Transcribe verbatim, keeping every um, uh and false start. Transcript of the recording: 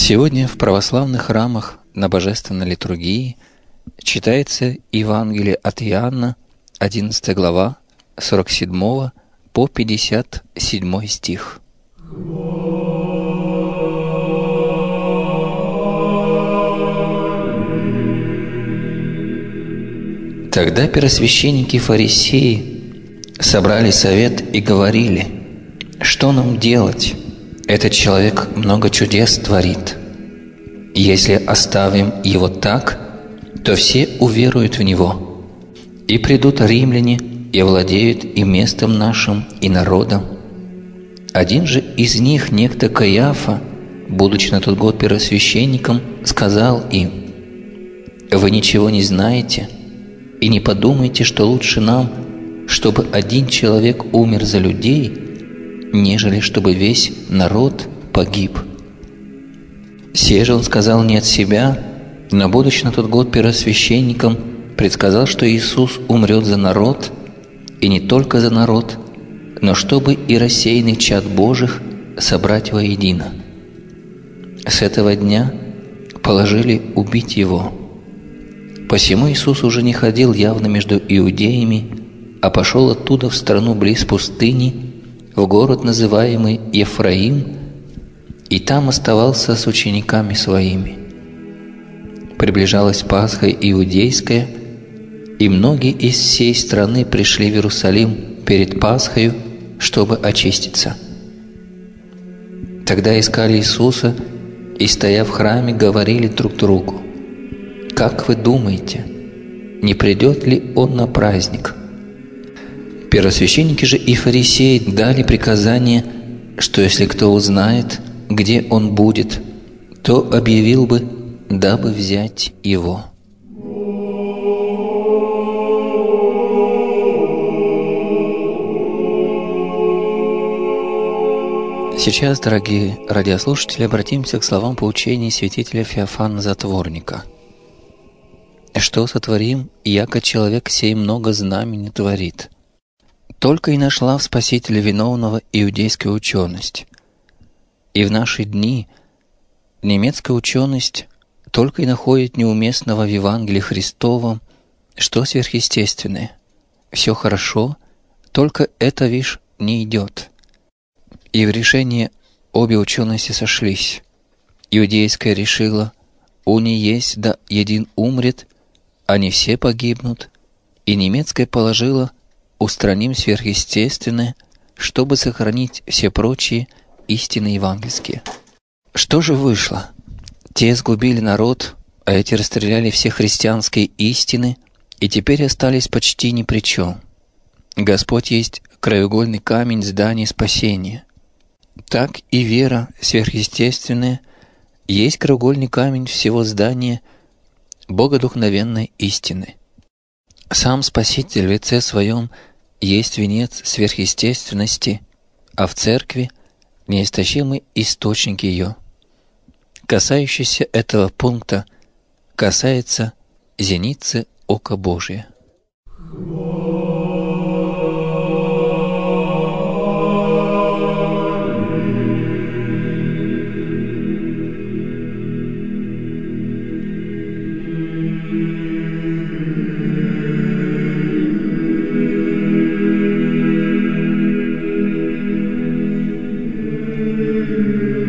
Сегодня в православных храмах на Божественной литургии читается Евангелие от Иоанна, одиннадцатая глава, сорок седьмого по пятьдесят седьмой стих. Тогда первосвященники и фарисеи собрали совет и говорили: «Что нам делать? Этот человек много чудес творит. Если оставим его так, то все уверуют в него, и придут римляне и овладеют и местом нашим, и народом». Один же из них, некто Каиафа, будучи на тот год первосвященником, сказал им: «Вы ничего не знаете, и не подумайте, что лучше нам, чтобы один человек умер за людей, нежели чтобы весь народ погиб. Сей же он сказал не от себя, но, будучи на тот год первосвященником, предсказал, что Иисус умрет за народ, и не только за народ, но чтобы и рассеянный чад Божих собрать воедино. С этого дня положили убить его. Посему Иисус уже не ходил явно между иудеями, а пошел оттуда в страну близ пустыни, в город, называемый Ефраим, и там оставался с учениками своими. Приближалась Пасха иудейская, и многие из всей страны пришли в Иерусалим перед Пасхою, чтобы очиститься. Тогда искали Иисуса и, стоя в храме, говорили друг другу: «Как вы думаете, не придет ли Он на праздник?» Первосвященники же и фарисеи дали приказание, что если кто узнает, где Он будет, то объявил бы, дабы взять Его. Сейчас, дорогие радиослушатели, обратимся к словам поучения святителя Феофана Затворника. «Что сотворим, яко человек сей много знамений творит? Только и нашла в Спасителе виновного иудейская ученость. И в наши дни немецкая ученость только и находит неуместного в Евангелии Христовом, что сверхъестественное. Все хорошо, только это, вишь, не идет». И в решении обе учености сошлись. Иудейская решила: «Уни есть, да един умрет, а не все погибнут», и немецкая положила: «Устраним сверхъестественное, чтобы сохранить все прочие истины евангельские». Что же вышло? Те сгубили народ, а эти расстреляли все христианские истины, и теперь остались почти ни при чем. Господь есть краеугольный камень здания спасения. Так и вера сверхъестественная есть краеугольный камень всего здания богодухновенной истины. Сам Спаситель в лице Своем есть венец сверхъестественности, а в Церкви – неистощимый источник ее. Касающийся этого пункта касается зеницы ока Божия. Thank you.